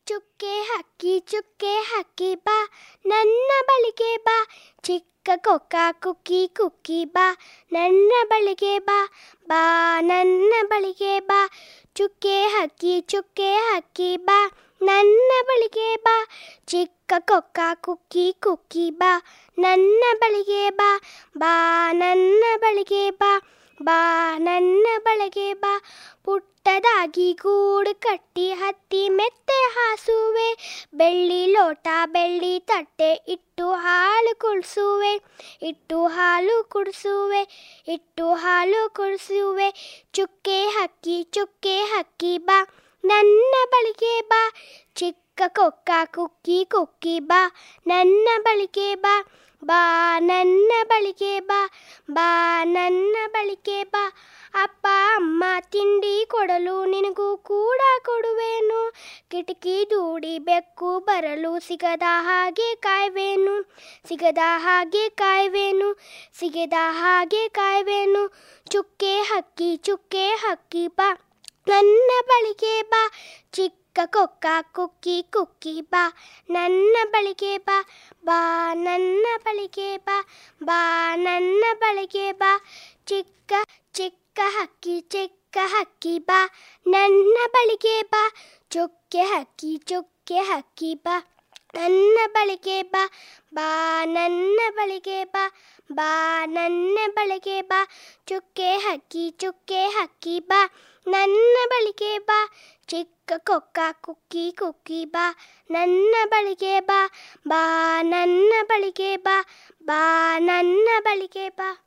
ಚುಕ್ಕೆ ಹಕ್ಕಿ ಬಾ ನನ್ನ ಬಳಿಗೆ ಬಾ, ಚಿಕ್ಕ ಕೊಕ್ಕ ಕುಕ್ಕಿ ಕುಕ್ಕಿ ಬಾ ನನ್ನ ಬಳಿಗೆ ಬಾ, ಬಾ ನನ್ನ ಬಳಿಗೆ ಬಾ. ಚುಕ್ಕೆ ಹಕ್ಕಿ ಬಾ ನನ್ನ ಬಳಿಗೆ ಬಾ, ಚಿಕ್ಕ ಕೊಕ್ಕ ಕುಕ್ಕಿ ಕುಕ್ಕಿ ಬಾ ನನ್ನ ಬಳಿಗೆ ಬಾ, ಬಾ ನನ್ನ ಬಳಿಗೆ ಬಾ, ಬಾ ನನ್ನ ಬಳಿಗೆ ಬಾ. ಪುಟ್ಟದಾಗಿ ಗೂಡು ಕಟ್ಟಿ ಹತ್ತಿ ಮೆತ್ತೆ ಹಾಸುವೆ, ಬೆಳ್ಳಿ ಲೋಟ ಬೆಳ್ಳಿ ತಟ್ಟೆ ಇಟ್ಟು ಹಾಲು ಕುಡಿಸುವೆ, ಇಟ್ಟು ಹಾಲು ಕುಡಿಸುವೆ, ಇಟ್ಟು ಹಾಲು ಕುಡಿಸುವೆ. ಚುಕ್ಕೆ ಹಕ್ಕಿ ಬಾ ನನ್ನ ಬಳಿಗೆ ಬಾ, ಚಿಕ್ಕ ಕೊಕ್ಕ ಕುಕ್ಕಿ ಕುಕ್ಕಿ ಬಾ ನನ್ನ ಬಳಿಗೆ ಬಾ, ಬಾ ನನ್ನ ಬಳಿಗೆ ಬಾ, ಬಾ ನನ್ನ ಬಳಿಗೆ ಬಾ. ಅಪ್ಪ ಅಮ್ಮ ತಿಂಡಿ ಕೊಡಲು ನಿನಗೂ ಕೂಡ ಕೊಡುವೆನು, ಕಿಟಕಿ ದೂಡಿ ಬೆಕ್ಕು ಬರಲು ಸಿಗದ ಹಾಗೆ ಕಾಯ್ವೇನು, ಸಿಗದ ಹಾಗೆ ಕಾಯ್ವೇನು, ಸಿಗದ ಹಾಗೆ ಕಾಯ್ವೇನು. ಚುಕ್ಕೆ ಹಕ್ಕಿ ಬಾ ನನ್ನ ಬಳಿಗೆ ಬಾ, ಚಿಕ್ಕ ಕೊಕ್ಕ ಕುಕ್ಕಿ ಕುಕ್ಕಿ ಬಾ ನನ್ನ ಬಳಿಗೆ ಬಾ, ಬಾ ನನ್ನ ಬಳಿಗೆ ಬಾ, ಬಾ ನನ್ನ ಬಳಿಗೆ ಬಾ. ಚಿಕ್ಕ ಹಕ್ಕಿ ಬಾ ನನ್ನ ಬಳಿಗೆ ಬಾ, ಚುಕ್ಕೆ ಹಕ್ಕಿ ಬಾ ನನ್ನ ಬಳಿಗೆ ಬಾ, ಬಾ ನನ್ನ ಬಳಿಗೆ ಬಾ, ಬಾ ನನ್ನ ಬಳಿಗೆ ಬಾ. ಚುಕ್ಕೆ ಹಕ್ಕಿ ಬಾ ನನ್ನ ಬಳಿಗೆ ಬಾ, ಚಿಕ್ಕ ಕೊಕ್ಕ ಕುಕ್ಕಿ ಕುಕ್ಕಿ ಬಾ ನನ್ನ ಬಳಿಗೆ ಬಾ, ಬಾ ನನ್ನ ಬಳಿಗೆ ಬಾ, ಬಾ ನನ್ನ ಬಳಿಗೆ ಬಾ.